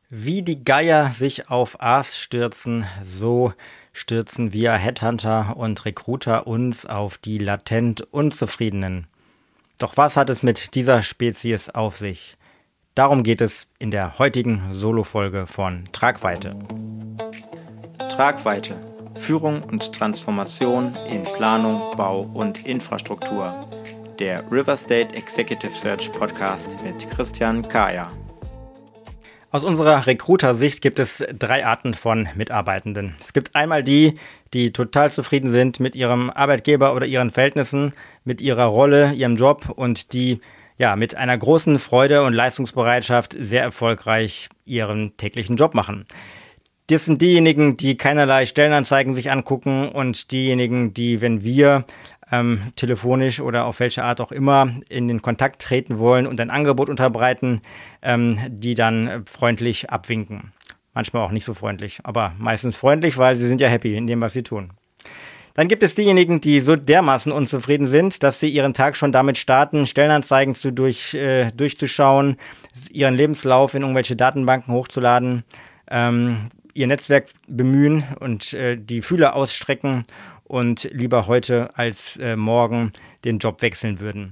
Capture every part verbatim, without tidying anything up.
Wie die Geier sich auf Aas stürzen, so stürzen wir Headhunter und Recruiter uns auf die latent Unzufriedenen. Doch was hat es mit dieser Spezies auf sich? Darum geht es in der heutigen Solo-Folge von Tragweite. Tragweite. Führung und Transformation in Planung, Bau und Infrastruktur. Der River State Executive Search Podcast mit Christian Kaya. Aus unserer Recruiter-Sicht gibt es drei Arten von Mitarbeitenden. Es gibt einmal die, die total zufrieden sind mit ihrem Arbeitgeber oder ihren Verhältnissen, mit ihrer Rolle, ihrem Job und die ja mit einer großen Freude und Leistungsbereitschaft sehr erfolgreich ihren täglichen Job machen. Das sind diejenigen, die keinerlei Stellenanzeigen sich angucken und diejenigen, die, wenn wir ähm, telefonisch oder auf welche Art auch immer in den Kontakt treten wollen und ein Angebot unterbreiten, ähm, die dann freundlich abwinken. Manchmal auch nicht so freundlich, aber meistens freundlich, weil sie sind ja happy in dem, was sie tun. Dann gibt es diejenigen, die so dermaßen unzufrieden sind, dass sie ihren Tag schon damit starten, Stellenanzeigen zu durch, äh, durchzuschauen, ihren Lebenslauf in irgendwelche Datenbanken hochzuladen, ähm, ihr Netzwerk bemühen und äh, die Fühler ausstrecken und lieber heute als äh, morgen den Job wechseln würden.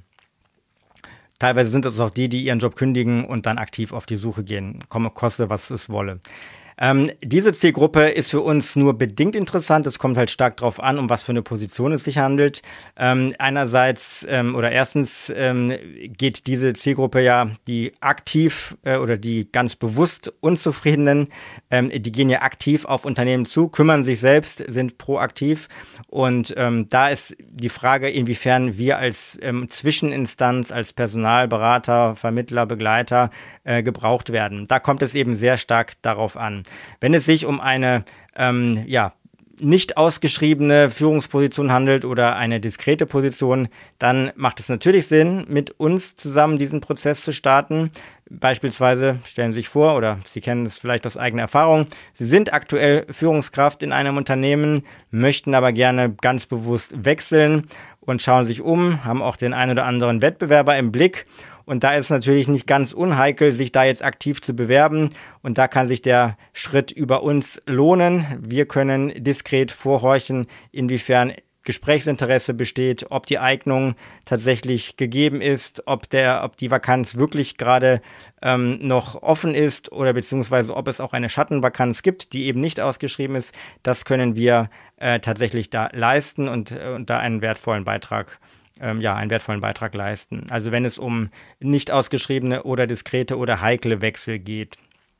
Teilweise sind es auch die, die ihren Job kündigen und dann aktiv auf die Suche gehen, komme, koste, was es wolle. Ähm, diese Zielgruppe ist für uns nur bedingt interessant. Es kommt halt stark drauf an, um was für eine Position es sich handelt. Ähm, einerseits ähm, oder erstens ähm, geht diese Zielgruppe ja, die aktiv äh, oder die ganz bewusst Unzufriedenen, ähm, die gehen ja aktiv auf Unternehmen zu, kümmern sich selbst, sind proaktiv. Und ähm, da ist die Frage, inwiefern wir als ähm, Zwischeninstanz, als Personalberater, Vermittler, Begleiter äh, gebraucht werden. Da kommt es eben sehr stark darauf an. Wenn es sich um eine ähm, ja, nicht ausgeschriebene Führungsposition handelt oder eine diskrete Position, dann macht es natürlich Sinn, mit uns zusammen diesen Prozess zu starten. Beispielsweise stellen Sie sich vor, oder Sie kennen es vielleicht aus eigener Erfahrung, Sie sind aktuell Führungskraft in einem Unternehmen, möchten aber gerne ganz bewusst wechseln und schauen sich um, haben auch den einen oder anderen Wettbewerber im Blick. Und da ist es natürlich nicht ganz unheikel, sich da jetzt aktiv zu bewerben. Und da kann sich der Schritt über uns lohnen. Wir können diskret vorhorchen, inwiefern Gesprächsinteresse besteht, ob die Eignung tatsächlich gegeben ist, ob der, ob die Vakanz wirklich gerade ähm, noch offen ist oder beziehungsweise ob es auch eine Schattenvakanz gibt, die eben nicht ausgeschrieben ist. Das können wir äh, tatsächlich da leisten und, äh, und da einen wertvollen Beitrag Ähm, ja, einen wertvollen Beitrag leisten. Also wenn es um nicht ausgeschriebene oder diskrete oder heikle Wechsel geht.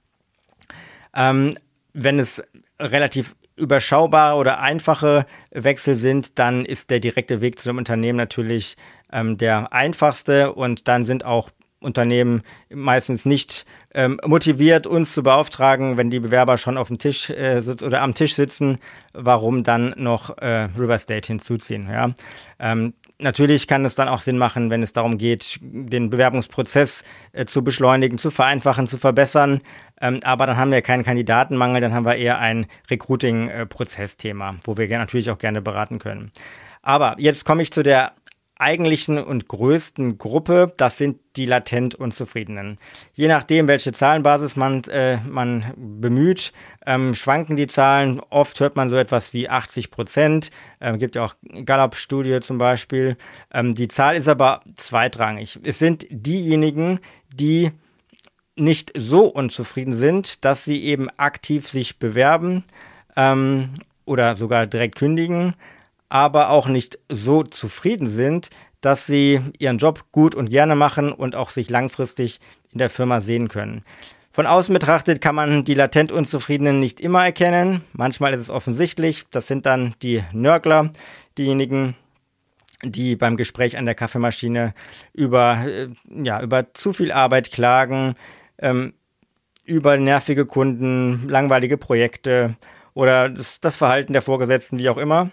Ähm, wenn es relativ überschaubare oder einfache Wechsel sind, dann ist der direkte Weg zu dem Unternehmen natürlich ähm, der einfachste und dann sind auch Unternehmen meistens nicht ähm, motiviert, uns zu beauftragen, wenn die Bewerber schon auf dem Tisch äh, sitz- oder am Tisch sitzen, warum dann noch äh, River State hinzuziehen. Ja? Ähm, Natürlich kann es dann auch Sinn machen, wenn es darum geht, den Bewerbungsprozess äh, zu beschleunigen, zu vereinfachen, zu verbessern. Ähm, aber dann haben wir keinen Kandidatenmangel, dann haben wir eher ein Recruiting-Prozessthema, wo wir natürlich auch gerne beraten können. Aber jetzt komme ich zu der eigentlichen und größten Gruppe, das sind die latent Unzufriedenen. Je nachdem, welche Zahlenbasis man, äh, man bemüht, ähm, schwanken die Zahlen. Oft hört man so etwas wie achtzig Prozent. Ähm, gibt ja auch Gallup-Studie zum Beispiel. Ähm, die Zahl ist aber zweitrangig. Es sind diejenigen, die nicht so unzufrieden sind, dass sie eben aktiv sich bewerben ähm, oder sogar direkt kündigen, aber auch nicht so zufrieden sind, dass sie ihren Job gut und gerne machen und auch sich langfristig in der Firma sehen können. Von außen betrachtet kann man die latent Unzufriedenen nicht immer erkennen. Manchmal ist es offensichtlich. Das sind dann die Nörgler, diejenigen, die beim Gespräch an der Kaffeemaschine über, äh, ja, über zu viel Arbeit klagen, ähm, über nervige Kunden, langweilige Projekte oder das, das Verhalten der Vorgesetzten, wie auch immer.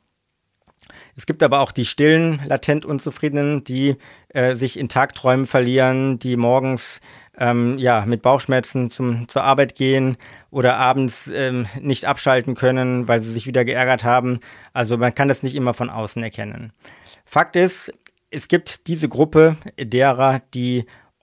Es gibt aber auch die stillen, latent Unzufriedenen, die äh, sich in Tagträumen verlieren, die morgens ähm, ja mit Bauchschmerzen zum, zur Arbeit gehen oder abends ähm, nicht abschalten können, weil sie sich wieder geärgert haben. Also man kann das nicht immer von außen erkennen. Fakt ist, es gibt diese Gruppe derer, die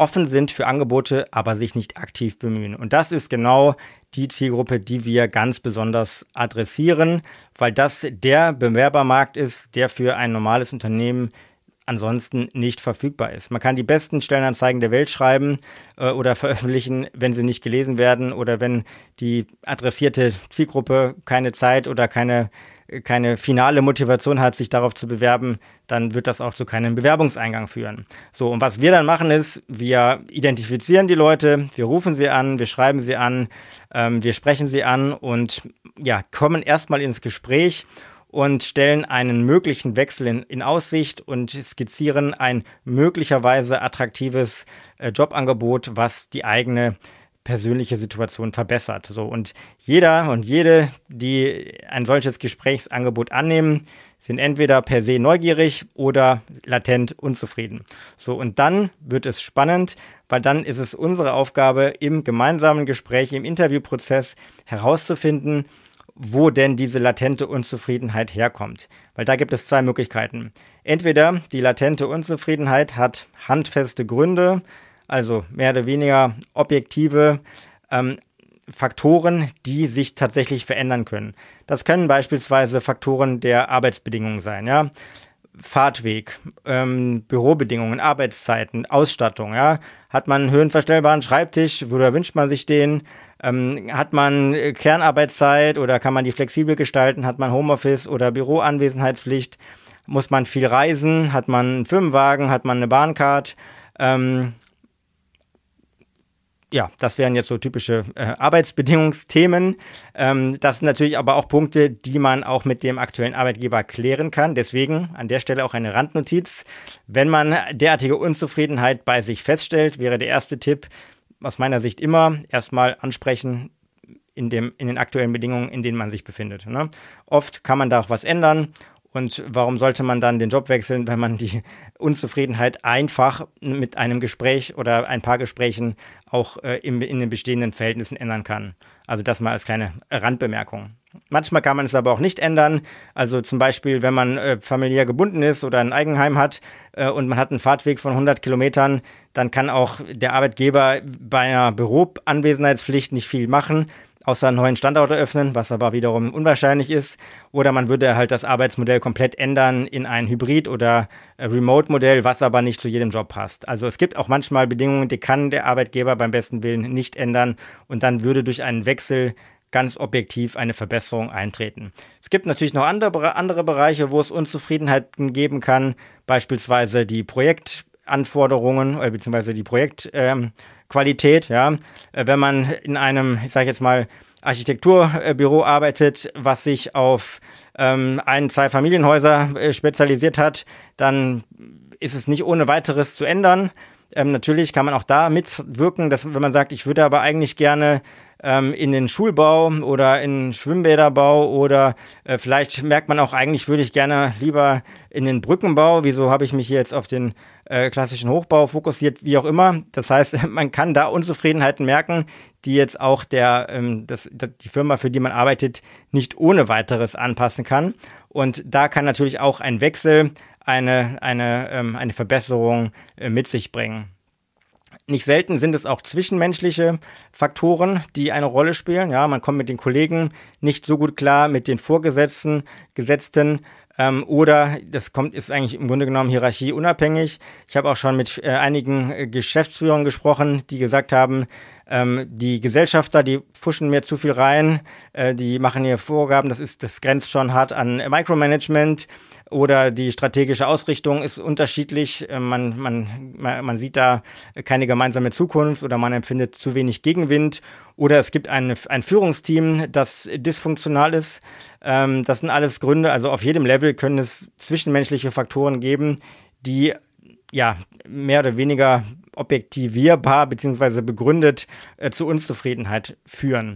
offen sind für Angebote, aber sich nicht aktiv bemühen. Und das ist genau die Zielgruppe, die wir ganz besonders adressieren, weil das der Bewerbermarkt ist, der für ein normales Unternehmen ansonsten nicht verfügbar ist. Man kann die besten Stellenanzeigen der Welt schreiben äh, oder veröffentlichen, wenn sie nicht gelesen werden oder wenn die adressierte Zielgruppe keine Zeit oder keine, keine finale Motivation hat, sich darauf zu bewerben, dann wird das auch zu keinem Bewerbungseingang führen. So, und was wir dann machen ist, wir identifizieren die Leute, wir rufen sie an, wir schreiben sie an, ähm, wir sprechen sie an und ja, kommen erstmal ins Gespräch und stellen einen möglichen Wechsel in, in Aussicht und skizzieren ein möglicherweise attraktives äh, Jobangebot, was die eigene persönliche Situation verbessert. So, und jeder und jede, die ein solches Gesprächsangebot annehmen, sind entweder per se neugierig oder latent unzufrieden. So, und dann wird es spannend, weil dann ist es unsere Aufgabe, im gemeinsamen Gespräch, im Interviewprozess herauszufinden, wo denn diese latente Unzufriedenheit herkommt. Weil da gibt es zwei Möglichkeiten. Entweder die latente Unzufriedenheit hat handfeste Gründe, also mehr oder weniger objektive ähm, Faktoren, die sich tatsächlich verändern können. Das können beispielsweise Faktoren der Arbeitsbedingungen sein, ja. Fahrtweg, ähm, Bürobedingungen, Arbeitszeiten, Ausstattung, ja. Hat man einen höhenverstellbaren Schreibtisch, oder wünscht man sich den? Ähm, hat man Kernarbeitszeit oder kann man die flexibel gestalten? Hat man Homeoffice oder Büroanwesenheitspflicht? Muss man viel reisen? Hat man einen Firmenwagen? Hat man eine Bahncard? Ähm, Ja, das wären jetzt so typische äh, Arbeitsbedingungsthemen. Ähm, das sind natürlich aber auch Punkte, die man auch mit dem aktuellen Arbeitgeber klären kann. Deswegen an der Stelle auch eine Randnotiz. Wenn man derartige Unzufriedenheit bei sich feststellt, wäre der erste Tipp aus meiner Sicht immer erstmal ansprechen in dem, in den aktuellen Bedingungen, in denen man sich befindet, ne? Oft kann man da auch was ändern. Und warum sollte man dann den Job wechseln, wenn man die Unzufriedenheit einfach mit einem Gespräch oder ein paar Gesprächen auch äh, in, in den bestehenden Verhältnissen ändern kann? Also das mal als kleine Randbemerkung. Manchmal kann man es aber auch nicht ändern. Also zum Beispiel, wenn man äh, familiär gebunden ist oder ein Eigenheim hat äh, und man hat einen Fahrtweg von hundert Kilometern, dann kann auch der Arbeitgeber bei einer Büroanwesenheitspflicht nicht viel machen, außer einen neuen Standort eröffnen, was aber wiederum unwahrscheinlich ist. Oder man würde halt das Arbeitsmodell komplett ändern in ein Hybrid- oder Remote-Modell, was aber nicht zu jedem Job passt. Also es gibt auch manchmal Bedingungen, die kann der Arbeitgeber beim besten Willen nicht ändern und dann würde durch einen Wechsel ganz objektiv eine Verbesserung eintreten. Es gibt natürlich noch andere, andere Bereiche, wo es Unzufriedenheiten geben kann, beispielsweise die Projektanforderungen äh, beziehungsweise die Projektqualität. Ähm, ja, wenn man in einem, ich sage jetzt mal, Architekturbüro arbeitet, was sich auf ähm, ein, zwei Familienhäuser äh, spezialisiert hat, dann ist es nicht ohne weiteres zu ändern. Ähm, natürlich kann man auch da mitwirken, dass, wenn man sagt, ich würde aber eigentlich gerne ähm, in den Schulbau oder in den Schwimmbäderbau oder äh, vielleicht merkt man auch, eigentlich würde ich gerne lieber in den Brückenbau. Wieso habe ich mich hier jetzt auf den äh, klassischen Hochbau fokussiert, wie auch immer. Das heißt, man kann da Unzufriedenheiten merken, die jetzt auch der, ähm, das, die Firma, für die man arbeitet, nicht ohne weiteres anpassen kann. Und da kann natürlich auch ein Wechsel eine, eine, ähm, eine Verbesserung äh, mit sich bringen. Nicht selten sind es auch zwischenmenschliche Faktoren, die eine Rolle spielen. Ja, man kommt mit den Kollegen nicht so gut klar, mit den Vorgesetzten, Gesetzten, ähm, oder das kommt, ist eigentlich im Grunde genommen hierarchieunabhängig. Ich habe auch schon mit äh, einigen äh, Geschäftsführern gesprochen, die gesagt haben, ähm, die Gesellschafter, die pfuschen mir zu viel rein, äh, die machen hier Vorgaben, das ist, das grenzt schon hart an Micromanagement. Oder die strategische Ausrichtung ist unterschiedlich. Man, man, man sieht da keine gemeinsame Zukunft oder man empfindet zu wenig Gegenwind. Oder es gibt ein, ein Führungsteam, das dysfunktional ist. Das sind alles Gründe. Also auf jedem Level können es zwischenmenschliche Faktoren geben, die ja mehr oder weniger objektivierbar bzw. begründet äh, zu Unzufriedenheit führen.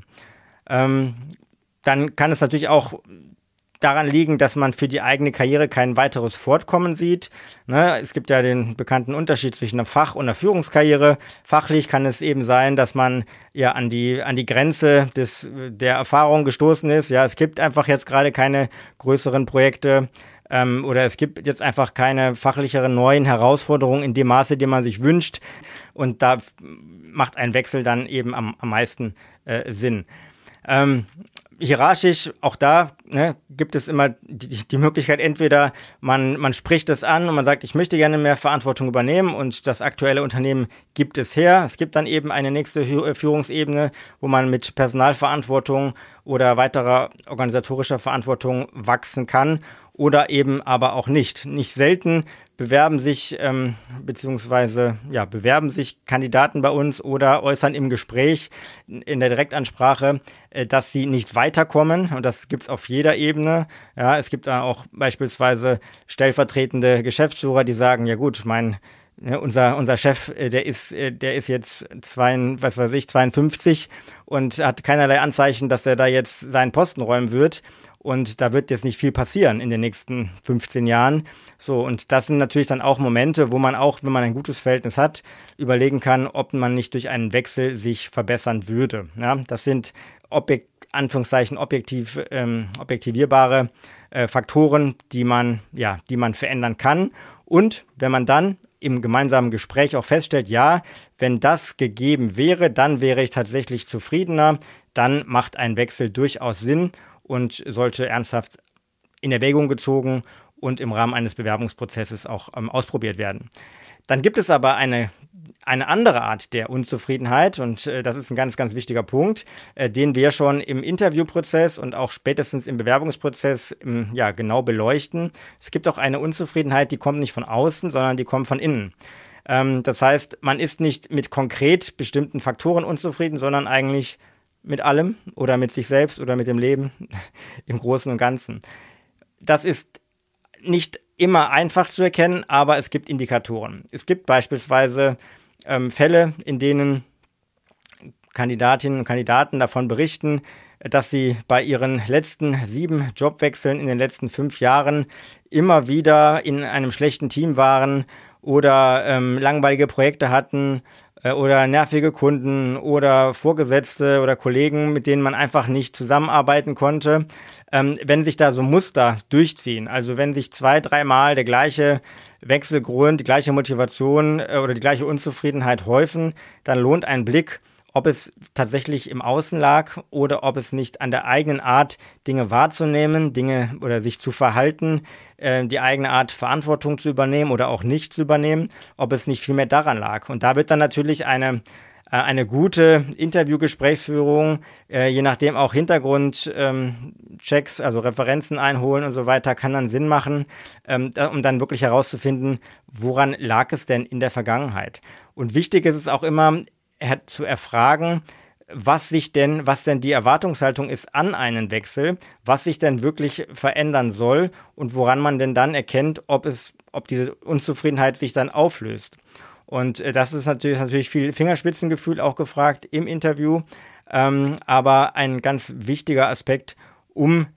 Ähm, dann kann es natürlich auch daran liegen, dass man für die eigene Karriere kein weiteres Fortkommen sieht. Ne, es gibt ja den bekannten Unterschied zwischen einer Fach- und einer Führungskarriere. Fachlich kann es eben sein, dass man ja an die an die Grenze des der Erfahrung gestoßen ist. Ja, es gibt einfach jetzt gerade keine größeren Projekte. ähm, oder es gibt jetzt einfach keine fachlicheren neuen Herausforderungen in dem Maße, die man sich wünscht. Und da macht ein Wechsel dann eben am, am meisten äh, Sinn. Ähm, hierarchisch, auch da ne, gibt es immer die, die Möglichkeit, entweder man, man spricht es an und man sagt, ich möchte gerne mehr Verantwortung übernehmen und das aktuelle Unternehmen gibt es her. Es gibt dann eben eine nächste Führungsebene, wo man mit Personalverantwortung oder weiterer organisatorischer Verantwortung wachsen kann oder eben aber auch nicht. Nicht selten bewerben sich ähm, beziehungsweise ja bewerben sich Kandidaten bei uns oder äußern im Gespräch in der Direktansprache, äh, dass sie nicht weiterkommen, und das gibt's auf jeder Ebene. Ja, es gibt da auch beispielsweise stellvertretende Geschäftsführer, die sagen, ja gut, mein Ja, unser, unser Chef, der ist, der ist jetzt zwei, was weiß ich, zweiundfünfzig und hat keinerlei Anzeichen, dass er da jetzt seinen Posten räumen wird. Und da wird jetzt nicht viel passieren in den nächsten fünfzehn Jahren. So, und das sind natürlich dann auch Momente, wo man auch, wenn man ein gutes Verhältnis hat, überlegen kann, ob man nicht durch einen Wechsel sich verbessern würde. Ja, das sind Objekt, Anführungszeichen objektiv, ähm, objektivierbare äh, Faktoren, die man, ja, die man verändern kann. Und wenn man dann im gemeinsamen Gespräch auch feststellt, ja, wenn das gegeben wäre, dann wäre ich tatsächlich zufriedener, dann macht ein Wechsel durchaus Sinn und sollte ernsthaft in Erwägung gezogen und im Rahmen eines Bewerbungsprozesses auch ähm, ausprobiert werden. Dann gibt es aber eine, eine andere Art der Unzufriedenheit, und äh, das ist ein ganz, ganz wichtiger Punkt, äh, den wir schon im Interviewprozess und auch spätestens im Bewerbungsprozess ähm, ja, genau beleuchten. Es gibt auch eine Unzufriedenheit, die kommt nicht von außen, sondern die kommt von innen. Ähm, das heißt, man ist nicht mit konkret bestimmten Faktoren unzufrieden, sondern eigentlich mit allem oder mit sich selbst oder mit dem Leben im Großen und Ganzen. Das ist nicht immer einfach zu erkennen, aber es gibt Indikatoren. Es gibt beispielsweise ähm, Fälle, in denen Kandidatinnen und Kandidaten davon berichten, dass sie bei ihren letzten sieben Jobwechseln in den letzten fünf Jahren immer wieder in einem schlechten Team waren oder ähm, langweilige Projekte hatten äh, oder nervige Kunden oder Vorgesetzte oder Kollegen, mit denen man einfach nicht zusammenarbeiten konnte. Ähm, wenn sich da so Muster durchziehen, also wenn sich zwei, dreimal der gleiche Wechselgrund, die gleiche Motivation äh, oder die gleiche Unzufriedenheit häufen, dann lohnt ein Blick, ob es tatsächlich im Außen lag oder ob es nicht an der eigenen Art, Dinge wahrzunehmen, Dinge oder sich zu verhalten, äh, die eigene Art Verantwortung zu übernehmen oder auch nicht zu übernehmen, ob es nicht vielmehr daran lag. Und da wird dann natürlich eine, äh, eine gute Interviewgesprächsführung, äh, je nachdem auch Hintergrundchecks, ähm, also Referenzen einholen und so weiter, kann dann Sinn machen, ähm, da, um dann wirklich herauszufinden, woran lag es denn in der Vergangenheit. Und wichtig ist es auch immer, zu erfragen, was sich denn, was denn die Erwartungshaltung ist an einen Wechsel, was sich denn wirklich verändern soll und woran man denn dann erkennt, ob es, ob diese Unzufriedenheit sich dann auflöst. Und äh, das ist natürlich, natürlich viel Fingerspitzengefühl auch gefragt im Interview, ähm, aber ein ganz wichtiger Aspekt, um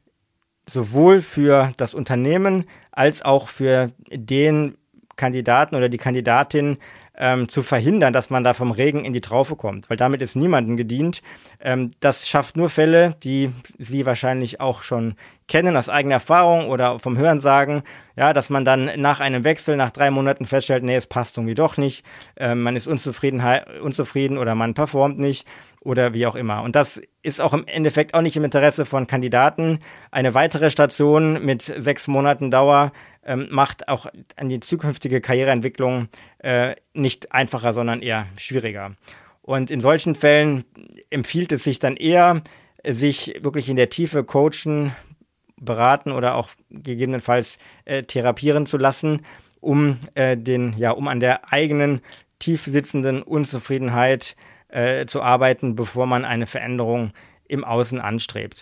sowohl für das Unternehmen als auch für den Kandidaten oder die Kandidatin Ähm, zu verhindern, dass man da vom Regen in die Traufe kommt, weil damit ist niemandem gedient. Ähm, das schafft nur Fälle, die Sie wahrscheinlich auch schon kennen aus eigener Erfahrung oder vom Hörensagen, ja, dass man dann nach einem Wechsel, nach drei Monaten feststellt, nee, es passt irgendwie doch nicht, ähm, man ist unzufrieden, unzufrieden oder man performt nicht oder wie auch immer. Und das ist auch im Endeffekt auch nicht im Interesse von Kandidaten. Eine weitere Station mit sechs Monaten Dauer ähm, macht auch an die zukünftige Karriereentwicklung äh, nicht einfacher, sondern eher schwieriger. Und in solchen Fällen empfiehlt es sich dann eher, sich wirklich in der Tiefe coachen, beraten oder auch gegebenenfalls äh, therapieren zu lassen, um äh, den, ja, um an der eigenen tief sitzenden Unzufriedenheit äh, zu arbeiten, bevor man eine Veränderung im Außen anstrebt.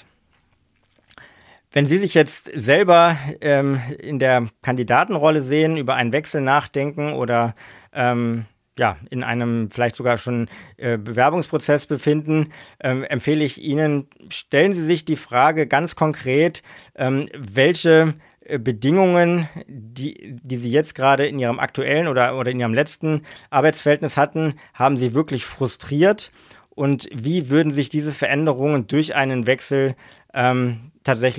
Wenn Sie sich jetzt selber ähm, in der Kandidatenrolle sehen, über einen Wechsel nachdenken oder ähm, ja, in einem vielleicht sogar schon äh, Bewerbungsprozess befinden, ähm, empfehle ich Ihnen, stellen Sie sich die Frage ganz konkret, ähm, welche äh, Bedingungen, die, die Sie jetzt gerade in Ihrem aktuellen oder, oder in Ihrem letzten Arbeitsverhältnis hatten, haben Sie wirklich frustriert, und wie würden sich diese Veränderungen durch einen Wechsel ähm, tatsächlich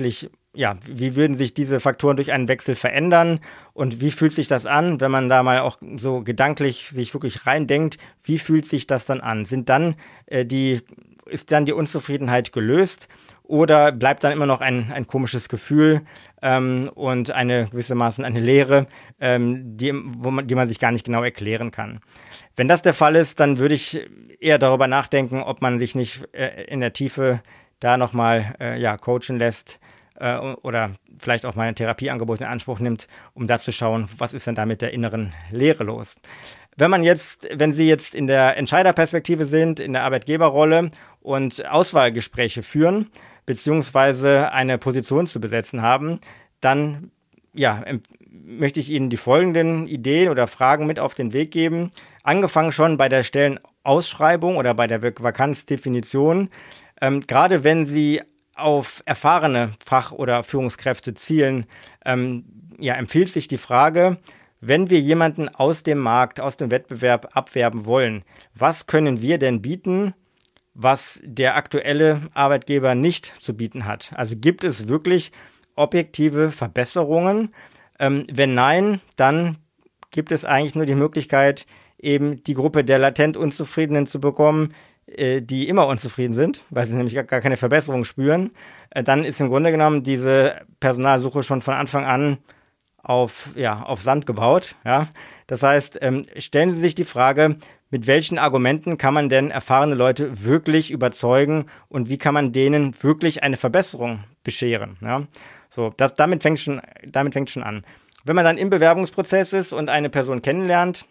ja, wie würden sich diese Faktoren durch einen Wechsel verändern und wie fühlt sich das an, wenn man da mal auch so gedanklich sich wirklich reindenkt, wie fühlt sich das dann an? Sind dann äh, die, ist dann die Unzufriedenheit gelöst oder bleibt dann immer noch ein, ein komisches Gefühl ähm, und eine gewissermaßen eine Leere, ähm, die, wo man, die man sich gar nicht genau erklären kann? Wenn das der Fall ist, dann würde ich eher darüber nachdenken, ob man sich nicht äh, in der Tiefe da nochmal äh, ja, coachen lässt, oder vielleicht auch mal ein Therapieangebot in Anspruch nimmt, um da zu schauen, was ist denn da mit der inneren Leere los. Wenn man jetzt, wenn Sie jetzt in der Entscheiderperspektive sind, in der Arbeitgeberrolle und Auswahlgespräche führen, beziehungsweise eine Position zu besetzen haben, dann ja, möchte ich Ihnen die folgenden Ideen oder Fragen mit auf den Weg geben. Angefangen schon bei der Stellenausschreibung oder bei der Vakanzdefinition. Ähm, gerade wenn Sie auf erfahrene Fach- oder Führungskräfte zielen, ähm, ja, empfiehlt sich die Frage, wenn wir jemanden aus dem Markt, aus dem Wettbewerb abwerben wollen, was können wir denn bieten, was der aktuelle Arbeitgeber nicht zu bieten hat? Also gibt es wirklich objektive Verbesserungen? Ähm, wenn nein, dann gibt es eigentlich nur die Möglichkeit, eben die Gruppe der latent Unzufriedenen zu bekommen, die immer unzufrieden sind, weil sie nämlich gar keine Verbesserung spüren, dann ist im Grunde genommen diese Personalsuche schon von Anfang an auf, ja, auf Sand gebaut. Ja? Das heißt, ähm, stellen Sie sich die Frage, mit welchen Argumenten kann man denn erfahrene Leute wirklich überzeugen und wie kann man denen wirklich eine Verbesserung bescheren? Ja? So, das, damit fängt schon, damit fängt schon an. Wenn man dann im Bewerbungsprozess ist und eine Person kennenlernt,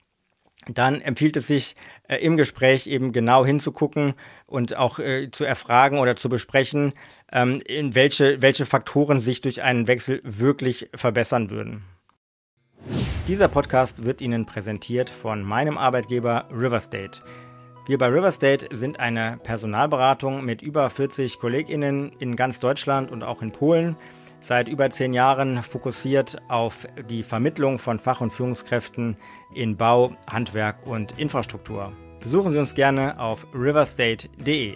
dann empfiehlt es sich, äh, im Gespräch eben genau hinzugucken und auch äh, zu erfragen oder zu besprechen, ähm, in welche, welche Faktoren sich durch einen Wechsel wirklich verbessern würden. Dieser Podcast wird Ihnen präsentiert von meinem Arbeitgeber Riverstate. Wir bei Riverstate sind eine Personalberatung mit über vierzig KollegInnen in ganz Deutschland und auch in Polen. Seit über zehn Jahren fokussiert auf die Vermittlung von Fach- und Führungskräften in Bau, Handwerk und Infrastruktur. Besuchen Sie uns gerne auf riverstate punkt de.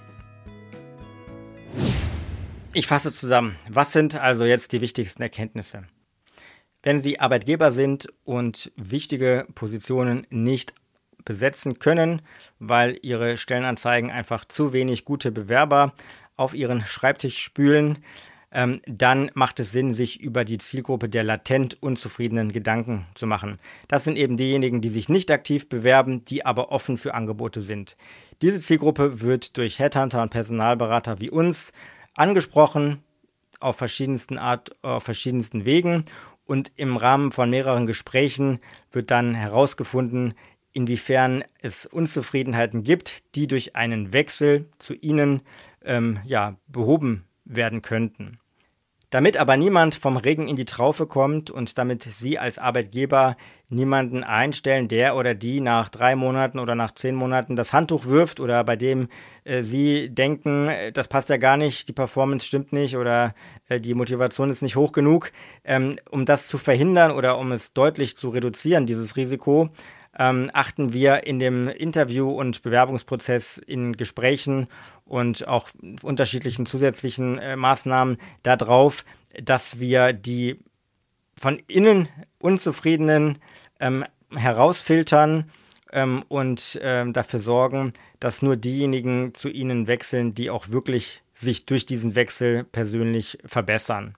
Ich fasse zusammen. Was sind also jetzt die wichtigsten Erkenntnisse? Wenn Sie Arbeitgeber sind und wichtige Positionen nicht besetzen können, weil Ihre Stellenanzeigen einfach zu wenig gute Bewerber auf Ihren Schreibtisch spülen, Ähm, dann macht es Sinn, sich über die Zielgruppe der latent Unzufriedenen Gedanken zu machen. Das sind eben diejenigen, die sich nicht aktiv bewerben, die aber offen für Angebote sind. Diese Zielgruppe wird durch Headhunter und Personalberater wie uns angesprochen, auf verschiedensten Art, auf verschiedensten Wegen, und im Rahmen von mehreren Gesprächen wird dann herausgefunden, inwiefern es Unzufriedenheiten gibt, die durch einen Wechsel zu Ihnen ähm, ja, behoben werden könnten. Damit aber niemand vom Regen in die Traufe kommt und damit Sie als Arbeitgeber niemanden einstellen, der oder die nach drei Monaten oder nach zehn Monaten das Handtuch wirft oder bei dem äh, Sie denken, das passt ja gar nicht, die Performance stimmt nicht oder äh, die Motivation ist nicht hoch genug, ähm, um das zu verhindern oder um es deutlich zu reduzieren, dieses Risiko, ähm, achten wir in dem Interview- und Bewerbungsprozess in Gesprächen und auch unterschiedlichen zusätzlichen äh, Maßnahmen darauf, dass wir die von innen Unzufriedenen ähm, herausfiltern ähm, und ähm, dafür sorgen, dass nur diejenigen zu ihnen wechseln, die auch wirklich sich durch diesen Wechsel persönlich verbessern.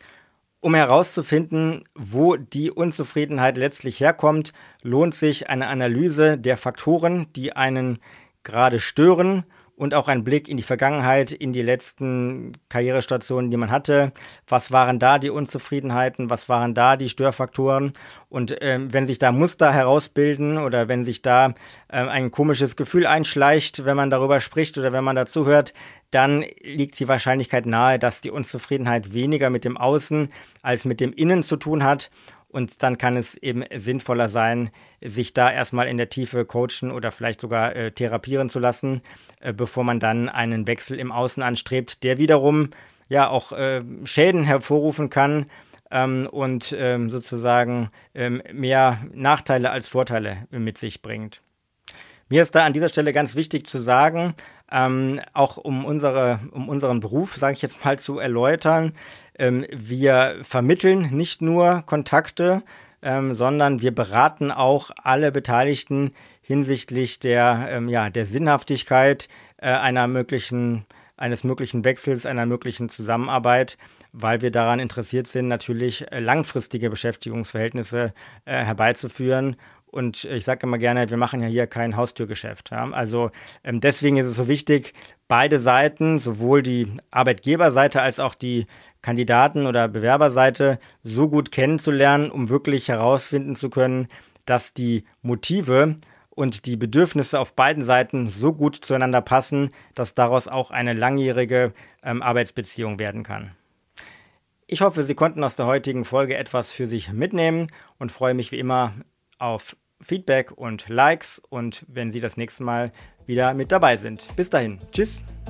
Um herauszufinden, wo die Unzufriedenheit letztlich herkommt, lohnt sich eine Analyse der Faktoren, die einen gerade stören, und auch ein Blick in die Vergangenheit, in die letzten Karrierestationen, die man hatte. Was waren da die Unzufriedenheiten? Was waren da die Störfaktoren? Und ähm, wenn sich da Muster herausbilden oder wenn sich da ähm, ein komisches Gefühl einschleicht, wenn man darüber spricht oder wenn man dazu hört, dann liegt die Wahrscheinlichkeit nahe, dass die Unzufriedenheit weniger mit dem Außen als mit dem Innen zu tun hat. Und dann kann es eben sinnvoller sein, sich da erstmal in der Tiefe coachen oder vielleicht sogar äh, therapieren zu lassen, äh, bevor man dann einen Wechsel im Außen anstrebt, der wiederum ja auch äh, Schäden hervorrufen kann ähm, und ähm, sozusagen ähm, mehr Nachteile als Vorteile mit sich bringt. Mir ist da an dieser Stelle ganz wichtig zu sagen, ähm, auch um, unsere, um unseren Beruf, sage ich jetzt mal, zu erläutern. Ähm, wir vermitteln nicht nur Kontakte, ähm, sondern wir beraten auch alle Beteiligten hinsichtlich der, ähm, ja, der Sinnhaftigkeit äh, einer möglichen, eines möglichen Wechsels, einer möglichen Zusammenarbeit, weil wir daran interessiert sind, natürlich äh, langfristige Beschäftigungsverhältnisse äh, herbeizuführen. Und ich sage immer gerne, wir machen ja hier kein Haustürgeschäft. Ja? Also ähm, deswegen ist es so wichtig, beide Seiten, sowohl die Arbeitgeberseite als auch die Kandidaten- oder Bewerberseite so gut kennenzulernen, um wirklich herausfinden zu können, dass die Motive und die Bedürfnisse auf beiden Seiten so gut zueinander passen, dass daraus auch eine langjährige ähm, Arbeitsbeziehung werden kann. Ich hoffe, Sie konnten aus der heutigen Folge etwas für sich mitnehmen und freue mich wie immer auf Feedback und Likes und wenn Sie das nächste Mal wieder mit dabei sind. Bis dahin. Tschüss.